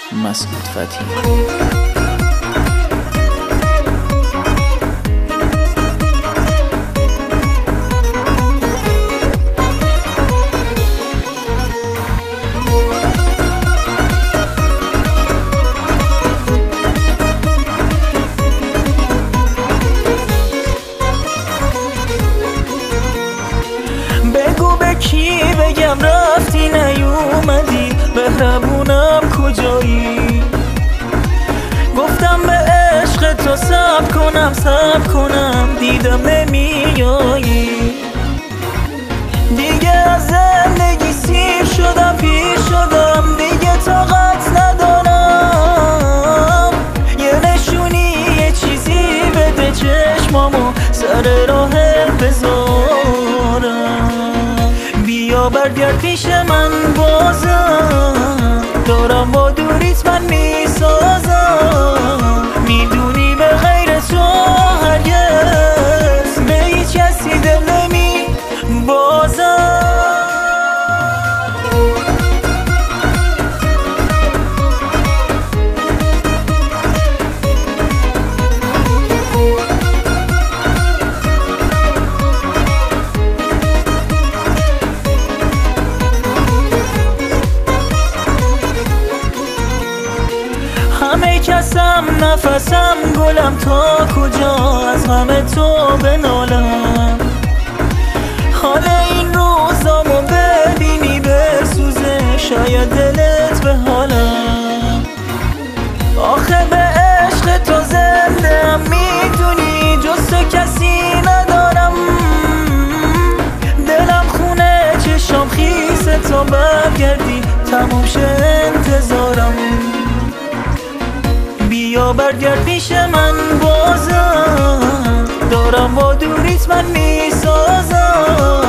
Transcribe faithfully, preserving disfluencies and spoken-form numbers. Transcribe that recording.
مسعود فتحی. کی بگم رفتی نیومدی، مهربونم کجایی؟ گفتم به عشق تو صبر کنم صبر کنم، دیدم نمیایی. دیگه از زندگی سیر شدم پیر شدم، دیگه طاقت ندارم. یه نشونی یه چیزی بده چشمامو سر راه بذارم. بیا برگرد پیش من بازم، دارم با دوریت من میسازم. میدونی به غیر تو هرگز به هیچ کسی دل نمی بازم. همه کسم نفسم گلم، تا کجا از غم تو بنالم؟ حال این روزامو ببینی بسوزه، شاید دلت به حالم. آخه به عشق تو زنده‌ام، میدونی جز تو کسی ندارم. دلم خونه چشام خیسه تا برگردی، تموم شه انتظارم. بیا برگرد پیش من بازم، دارم با دوریت من میسازم.